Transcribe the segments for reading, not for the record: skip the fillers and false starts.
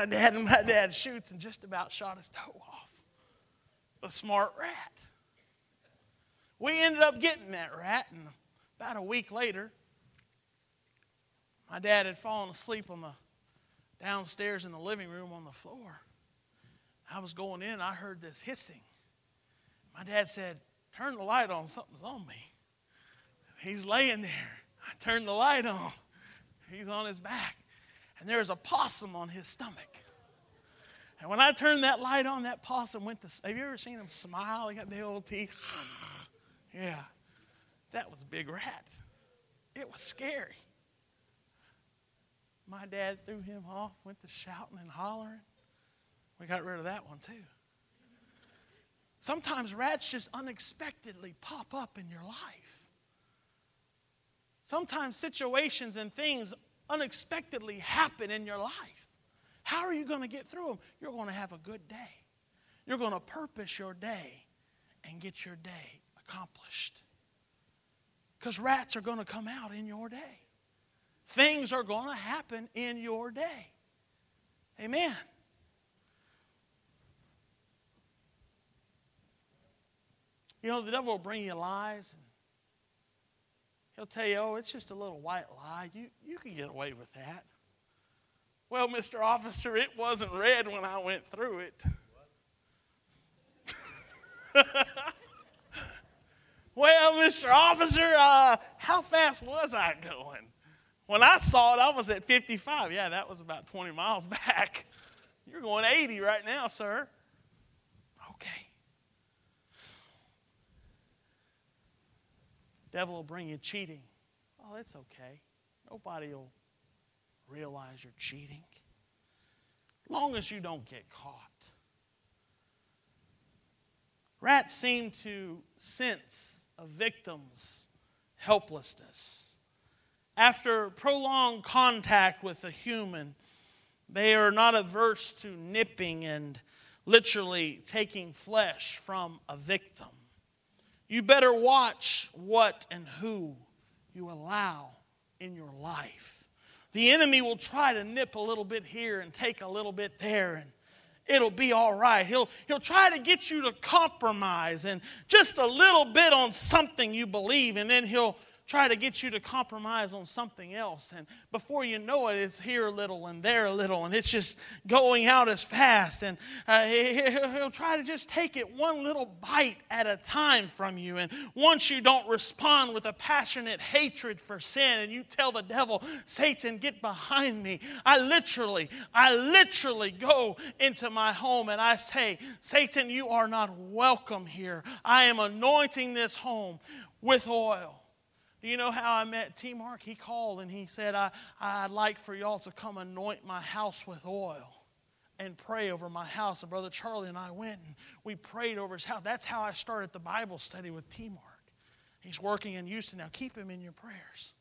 my dad, and my dad shoots and just about shot his toe off. A smart rat. We ended up getting that rat, and about a week later, my dad had fallen asleep on the downstairs in the living room on the floor. I was going in, I heard this hissing. My dad said, "Turn the light on, something's on me." He's laying there. I turned the light on. He's on his back. And there's a possum on his stomach. And when I turned that light on, that possum went to, have you ever seen him smile? He got big old teeth. Yeah, that was a big rat. It was scary. My dad threw him off, went to shouting and hollering. We got rid of that one too. Sometimes rats just unexpectedly pop up in your life. Sometimes situations and things unexpectedly happen in your life. How are you going to get through them? You're going to have a good day. You're going to purpose your day and get your day accomplished. Because rats are going to come out in your day. Things are going to happen in your day. Amen. You know, the devil will bring you lies. And he'll tell you, "Oh, it's just a little white lie. You can get away with that." Well, Mr. Officer, it wasn't red when I went through it. Well, Mr. Officer, how fast was I going? When I saw it, I was at 55. Yeah, that was about 20 miles back. You're going 80 right now, sir. Okay. Devil will bring you cheating. Oh, it's okay. Nobody will realize you're cheating. As long as you don't get caught. Rats seem to sense a victim's helplessness. After prolonged contact with a human, they are not averse to nipping and literally taking flesh from a victim. You better watch what and who you allow in your life. The enemy will try to nip a little bit here and take a little bit there, and it'll be all right. He'll try to get you to compromise and just a little bit on something you believe, and then he'll try to get you to compromise on something else. And before you know it, it's here a little and there a little, and it's just going out as fast. And he'll try to just take it one little bite at a time from you. And once you don't respond with a passionate hatred for sin, and you tell the devil, "Satan, get behind me," I literally go into my home and I say, "Satan, you are not welcome here. I am anointing this home with oil." Do you know how I met T. Mark? He called and he said, I'd like for y'all to come anoint my house with oil and pray over my house. And Brother Charlie and I went and we prayed over his house. That's how I started the Bible study with T. Mark. He's working in Houston now. Keep him in your prayers.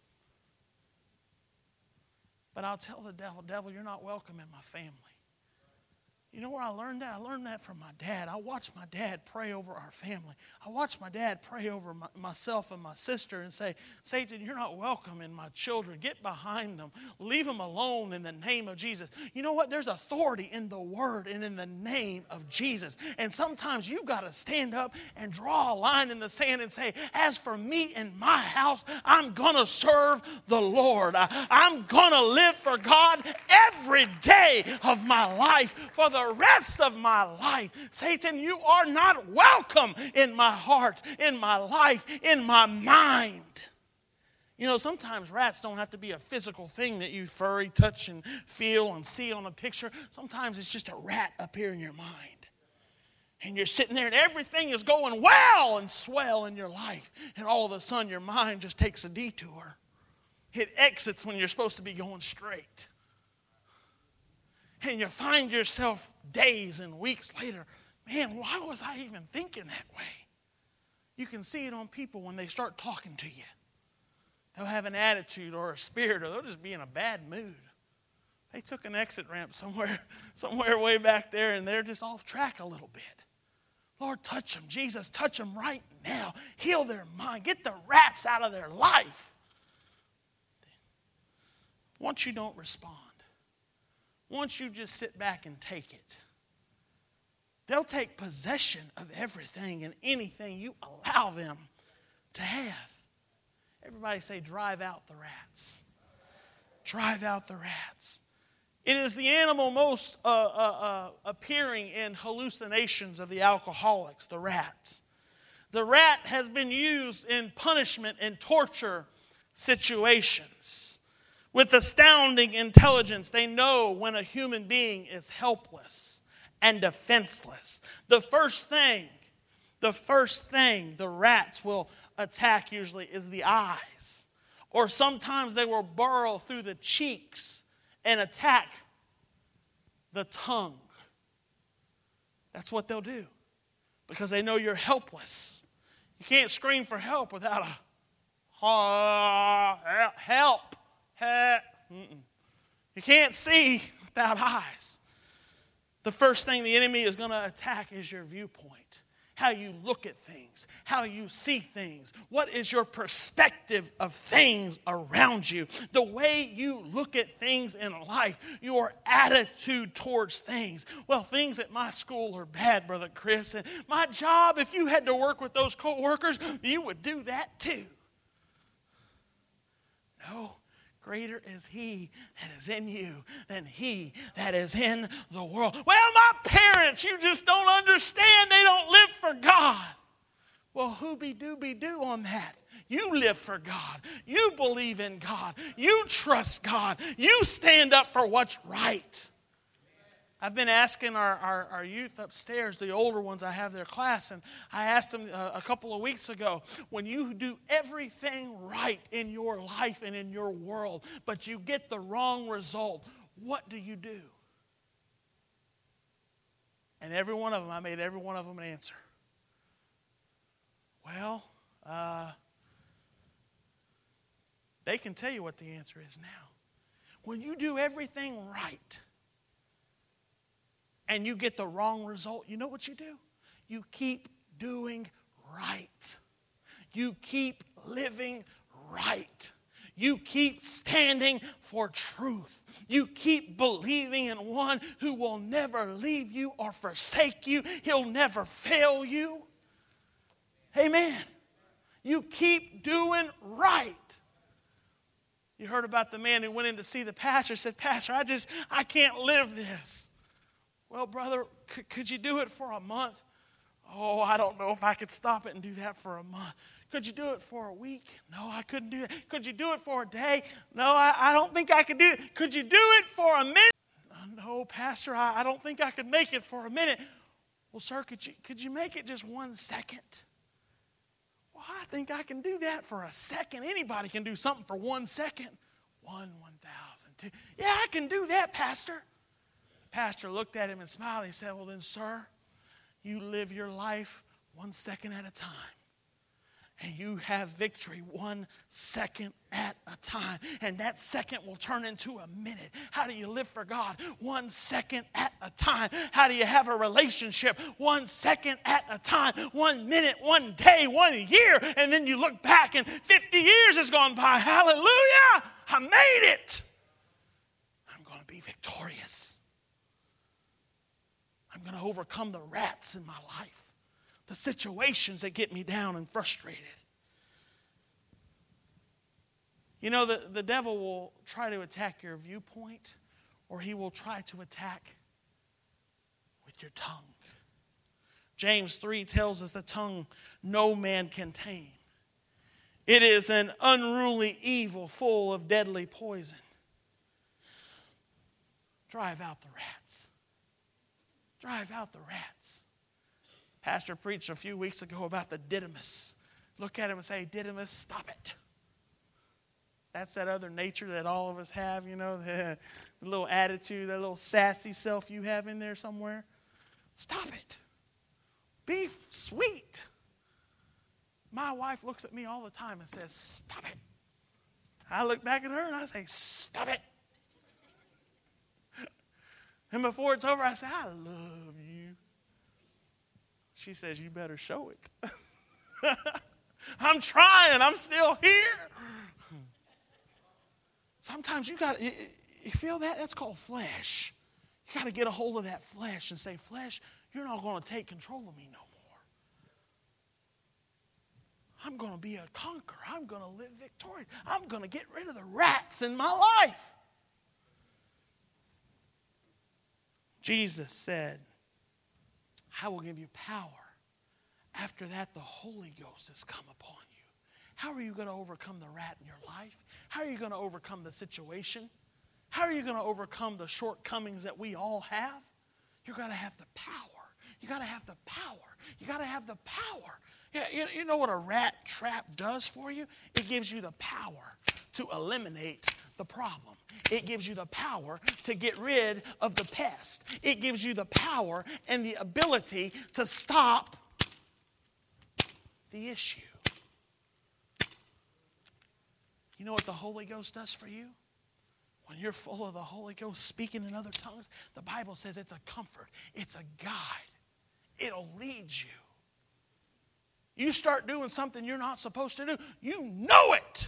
But I'll tell the devil, "Devil, you're not welcome in my family." You know where I learned that? I learned that from my dad. I watched my dad pray over our family. I watched my dad pray over myself and my sister and say, "Satan, you're not welcome in my children. Get behind them. Leave them alone in the name of Jesus." You know what? There's authority in the word and in the name of Jesus. And sometimes you've got to stand up and draw a line in the sand and say, "As for me and my house, I'm going to serve the Lord. I'm going to live for God every day of my life for the rest of my life. Satan, you are not welcome in my heart, in my life, in my mind." You know, sometimes rats don't have to be a physical thing that you furry, touch, and feel and see on a picture. Sometimes it's just a rat up here in your mind. And you're sitting there and everything is going well and swell in your life. And all of a sudden your mind just takes a detour. It exits when you're supposed to be going straight. And you find yourself days and weeks later, "Man, why was I even thinking that way?" You can see it on people when they start talking to you. They'll have an attitude or a spirit, or they'll just be in a bad mood. They took an exit ramp somewhere way back there, and they're just off track a little bit. Lord, touch them. Jesus, touch them right now. Heal their mind. Get the rats out of their life. Once you don't respond, once you just sit back and take it, they'll take possession of everything and anything you allow them to have. Everybody say, drive out the rats. Drive out the rats. It is the animal most appearing in hallucinations of the alcoholics, the rat. The rat has been used in punishment and torture situations. With astounding intelligence, they know when a human being is helpless and defenseless. The first thing the rats will attack usually is the eyes. Or sometimes they will burrow through the cheeks and attack the tongue. That's what they'll do because they know you're helpless. You can't scream for help without a help. You can't see without eyes. The first thing the enemy is going to attack is your viewpoint. How you look at things, how you see things. What is your perspective of things around you? The way you look at things in life, your attitude towards things. Well, things at my school are bad, Brother Chris. And my job, if you had to work with those co-workers, you would do that too. No. Greater is he that is in you than he that is in the world. Well, my parents, you just don't understand. They don't live for God. Well, who-be-do-be-do on that? You live for God. You believe in God. You trust God. You stand up for what's right. I've been asking our youth upstairs, the older ones, I have their class, and I asked them a couple of weeks ago, when you do everything right in your life and in your world, but you get the wrong result, what do you do? And every one of them, I made every one of them an answer. Well, they can tell you what the answer is now. When you do everything right, and you get the wrong result, you know what you do? You keep doing right. You keep living right. You keep standing for truth. You keep believing in one who will never leave you or forsake you. He'll never fail you. Amen. You keep doing right. You heard about the man who went in to see the pastor, said, Pastor, I can't live this. Well, brother, could you do it for a month? Oh, I don't know if I could stop it and do that for a month. Could you do it for a week? No, I couldn't do it. Could you do it for a day? No, I don't think I could do it. Could you do it for a minute? No, Pastor, I don't think I could make it for a minute. Well, sir, could you make it just 1 second? Well, I think I can do that for a second. Anybody can do something for 1 second. 1,000, 2. Yeah, I can do that, Pastor. Pastor looked at him and smiled. He said, well then, sir, you live your life 1 second at a time. And you have victory 1 second at a time. And that second will turn into a minute. How do you live for God? 1 second at a time. How do you have a relationship? 1 second at a time. 1 minute, 1 day, 1 year. And then you look back and 50 years has gone by. Hallelujah! I made it. I'm going to be victorious. I'm going to overcome the rats in my life, the situations that get me down and frustrated. You know, the devil will try to attack your viewpoint, or he will try to attack with your tongue. James 3 tells us the tongue no man can tame. It is an unruly evil full of deadly poison. Drive out the rats. Drive out the rats. Pastor preached a few weeks ago about the Didymus. Look at him and say, Didymus, stop it. That's that other nature that all of us have, you know, the little attitude, that little sassy self you have in there somewhere. Stop it. Be sweet. My wife looks at me all the time and says, stop it. I look back at her and I say, stop it. And before it's over, I say, I love you. She says, you better show it. I'm trying. I'm still here. Sometimes you feel that? That's called flesh. You got to get a hold of that flesh and say, flesh, you're not going to take control of me no more. I'm going to be a conqueror. I'm going to live victorious. I'm going to get rid of the rats in my life. Jesus said, I will give you power. After that, the Holy Ghost has come upon you. How are you going to overcome the rat in your life? How are you going to overcome the situation? How are you going to overcome the shortcomings that we all have? You've got to have the power. You got to have the power. You got to have the power. Yeah, you know what a rat trap does for you? It gives you the power to eliminate the problem. It gives you the power to get rid of the pest. It gives you the power and the ability to stop the issue. You know what the Holy Ghost does for you? When you're full of the Holy Ghost speaking in other tongues, the Bible says it's a comfort. It's a guide. It'll lead you. You start doing something you're not supposed to do, you know it.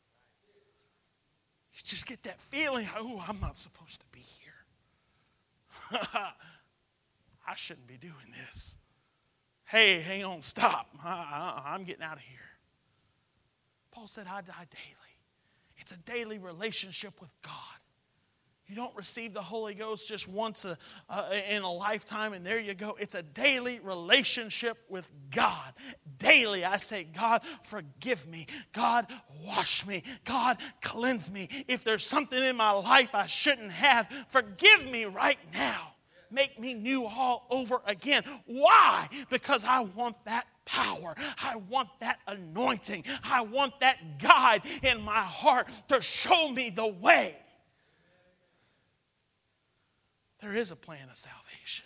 You just get that feeling, oh, I'm not supposed to be here. I shouldn't be doing this. Hey, hang on, stop. I'm getting out of here. Paul said, I die daily. It's a daily relationship with God. You don't receive the Holy Ghost just once in a lifetime and there you go. It's a daily relationship with God. Daily I say, God, forgive me. God, wash me. God, cleanse me. If there's something in my life I shouldn't have, forgive me right now. Make me new all over again. Why? Because I want that power. I want that anointing. I want that guide in my heart to show me the way. There is a plan of salvation.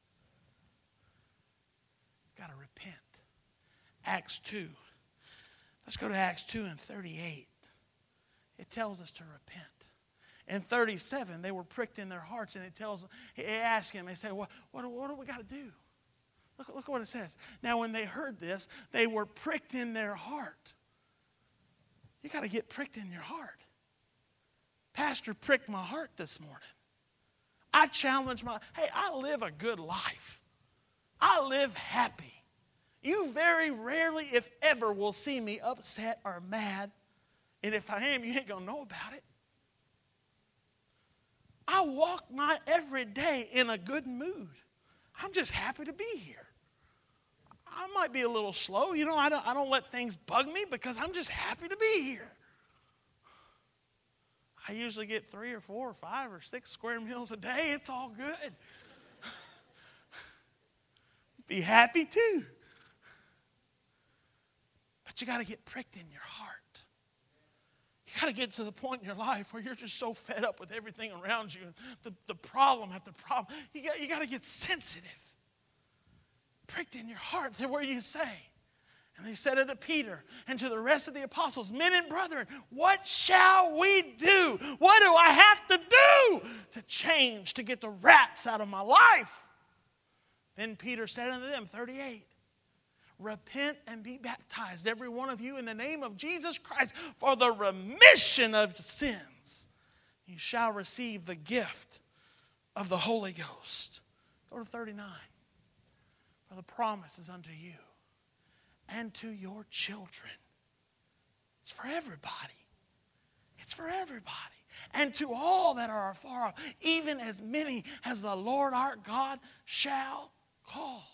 You've got to repent. Acts 2. Let's go to Acts 2 and 38. It tells us to repent. In 37, they were pricked in their hearts, and it asks him, they say, what do we got to do? Look what it says. Now, when they heard this, they were pricked in their heart. You got to get pricked in your heart. Pastor pricked my heart this morning. I challenge I live a good life. I live happy. You very rarely, if ever, will see me upset or mad. And if I am, you ain't going to know about it. I walk my every day in a good mood. I'm just happy to be here. I might be a little slow. You know, I don't let things bug me because I'm just happy to be here. I usually get 3 or 4 or 5 or 6 square meals a day. It's all good. Be happy too. But you got to get pricked in your heart. You got to get to the point in your life where you're just so fed up with everything around you. The problem after problem. You got to get sensitive. Pricked in your heart to where you say. And they said it to Peter and to the rest of the apostles, men and brethren, what shall we do? What do I have to do to change, to get the rats out of my life? Then Peter said unto them, 38, repent and be baptized, every one of you, in the name of Jesus Christ, for the remission of sins. You shall receive the gift of the Holy Ghost. Go to 39. For the promise is unto you and to your children. It's for everybody. It's for everybody. And to all that are afar off, even as many as the Lord our God shall call.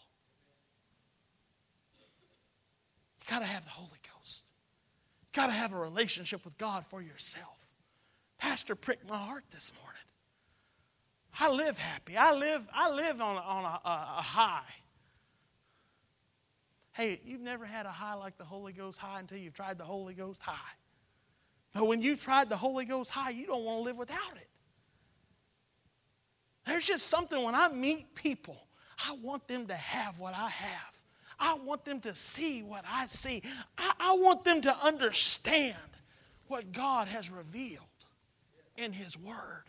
You got to have the Holy Ghost. You got to have a relationship with God for yourself. Pastor pricked my heart this morning. I live happy. I live on a high. Hey, you've never had a high like the Holy Ghost high until you've tried the Holy Ghost high. But when you've tried the Holy Ghost high, you don't want to live without it. There's just something when I meet people, I want them to have what I have. I want them to see what I see. I want them to understand what God has revealed in His Word.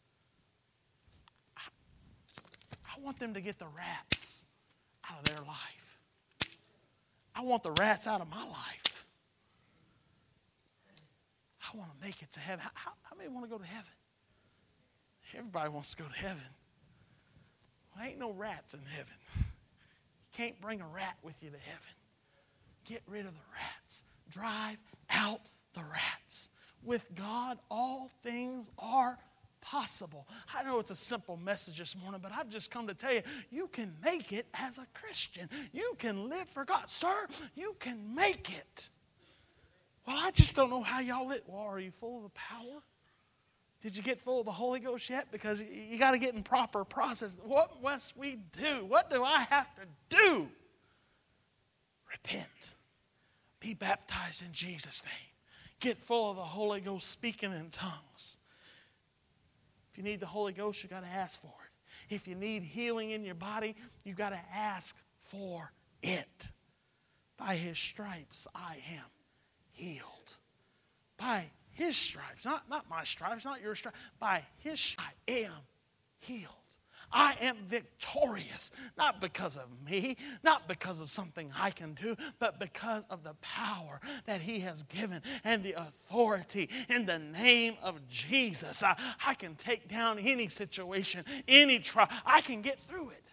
I want them to get the rats out of their life. I want the rats out of my life. I want to make it to heaven. How many want to go to heaven? Everybody wants to go to heaven. Well, ain't no rats in heaven. You can't bring a rat with you to heaven. Get rid of the rats. Drive out the rats. With God, all things are possible. I know it's a simple message this morning, but I've just come to tell you, you can make it as a Christian. You can live for God. Sir, you can make it. Well, I just don't know how y'all live. Well, are you full of the power? Did you get full of the Holy Ghost yet? Because you got to get in proper process. What must we do? What do I have to do? Repent. Be baptized in Jesus' name. Get full of the Holy Ghost, speaking in tongues. If you need the Holy Ghost, you got to ask for it. If you need healing in your body, you got to ask for it. By His stripes, I am healed. By His stripes, not my stripes, not your stripes. By His stripes, I am healed. I am victorious, not because of me, not because of something I can do, but because of the power that He has given and the authority in the name of Jesus. I can take down any situation, any trial. I can get through it.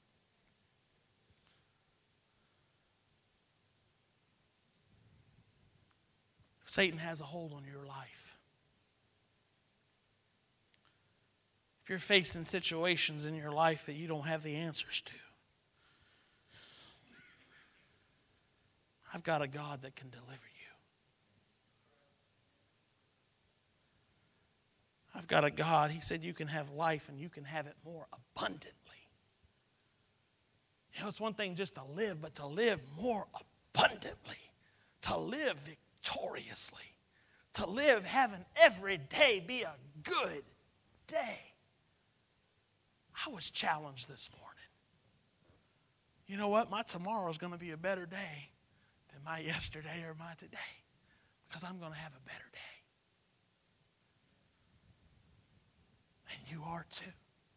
If Satan has a hold on your life, if you're facing situations in your life that you don't have the answers to, I've got a God that can deliver you. I've got a God, He said you can have life and you can have it more abundantly. You know, it's one thing just to live, but to live more abundantly, to live victoriously, to live having every day be a good day. I was challenged this morning. You know what? My tomorrow is going to be a better day than my yesterday or my today, because I'm going to have a better day. And you are too.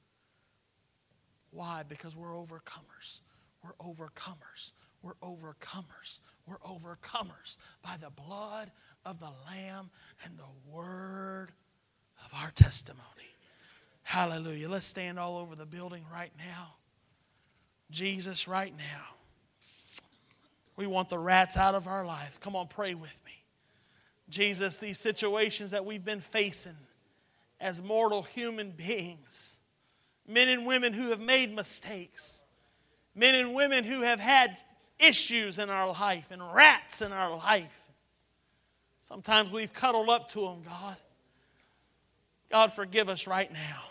Why? Because we're overcomers. We're overcomers. We're overcomers. We're overcomers by the blood of the Lamb and the word of our testimony. Hallelujah. Let's stand all over the building right now. Jesus, right now. We want the rats out of our life. Come on, pray with me. Jesus, these situations that we've been facing as mortal human beings, men and women who have made mistakes, men and women who have had issues in our life and rats in our life. Sometimes we've cuddled up to them, God. God, forgive us right now.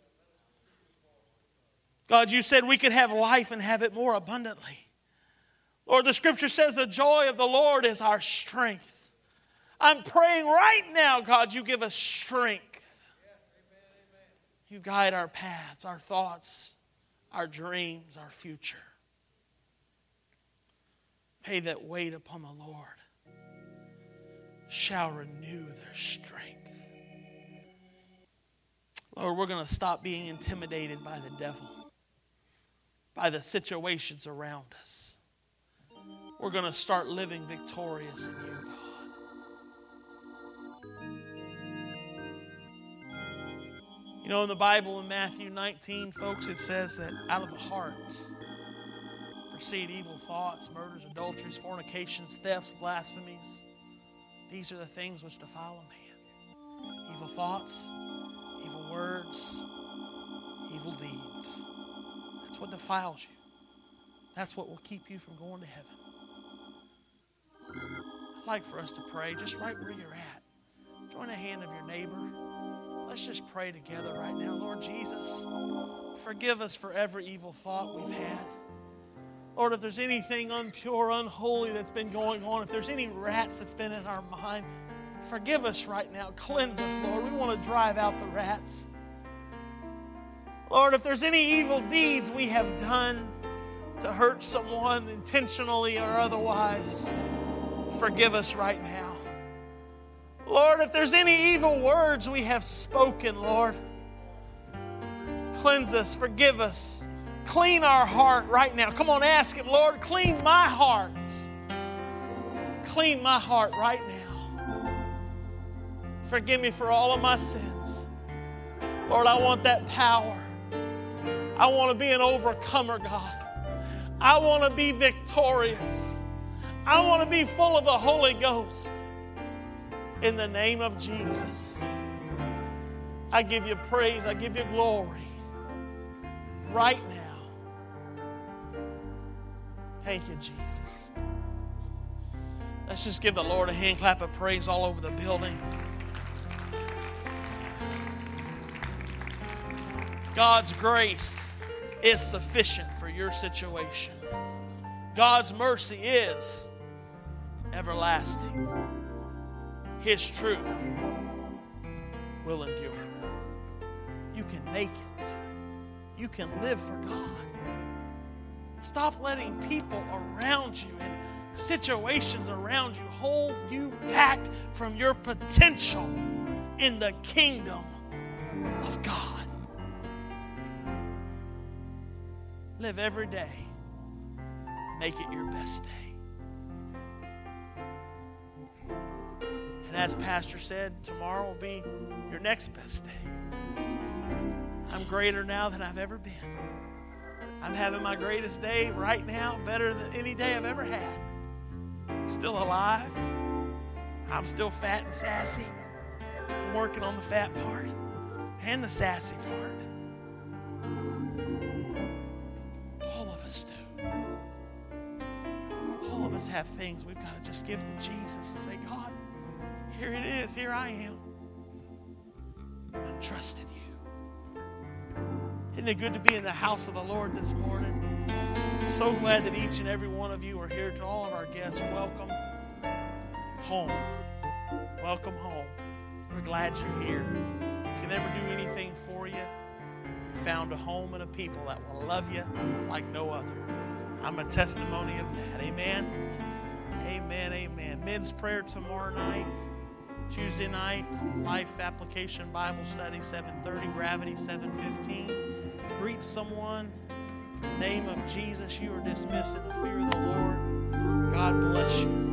God, you said we could have life and have it more abundantly. Lord, the scripture says the joy of the Lord is our strength. I'm praying right now, God, you give us strength. You guide our paths, our thoughts, our dreams, our future. They that wait upon the Lord shall renew their strength. Lord, we're going to stop being intimidated by the devil, by the situations around us. We're going to start living victorious in you, God. You know, in the Bible in Matthew 19, folks, it says that out of the heart proceed evil thoughts, murders, adulteries, fornications, thefts, blasphemies. These are the things which defile a man. Evil thoughts, evil words, evil deeds. That's what defiles you. That's what will keep you from going to heaven. I'd like for us to pray just right where you're at. Join the hand of your neighbor. Let's just pray together right now. Lord Jesus, forgive us for every evil thought we've had. Lord, if there's anything impure, unholy that's been going on, if there's any rats that's been in our mind, forgive us right now. Cleanse us, Lord. We want to drive out the rats. Lord, if there's any evil deeds we have done to hurt someone intentionally or otherwise, forgive us right now. Lord, if there's any evil words we have spoken, Lord, cleanse us, forgive us, clean our heart right now. Come on, ask Him, Lord, clean my heart. Clean my heart right now. Forgive me for all of my sins. Lord, I want that power. I want to be an overcomer, God. I want to be victorious. I want to be full of the Holy Ghost. In the name of Jesus, I give you praise. I give you glory right now. Thank you, Jesus. Let's just give the Lord a hand clap of praise all over the building. God's grace is sufficient for your situation. God's mercy is everlasting. His truth will endure. You can make it. You can live for God. Stop letting people around you and situations around you hold you back from your potential in the kingdom of God. Live every day. Make it your best day. And as Pastor said, tomorrow will be your next best day. I'm greater now than I've ever been. I'm having my greatest day right now, better than any day I've ever had. I'm still alive. I'm still fat and sassy. I'm working on the fat part and the sassy part. All of us do. All of us have things we've got to just give to Jesus and say, God, here it is. Here I am. I'm trusting you. Isn't it good to be in the house of the Lord this morning? So glad that each and every one of you are here. To all of our guests, welcome home. Welcome home. We're glad you're here. We can never do anything for you. You found a home and a people that will love you like no other. I'm a testimony of that. Amen. Amen. Amen. Men's prayer tomorrow night. Tuesday night, Life Application Bible Study, 7:30, Gravity, 7:15. Greet someone. In the name of Jesus, you are dismissed in the fear of the Lord. God bless you.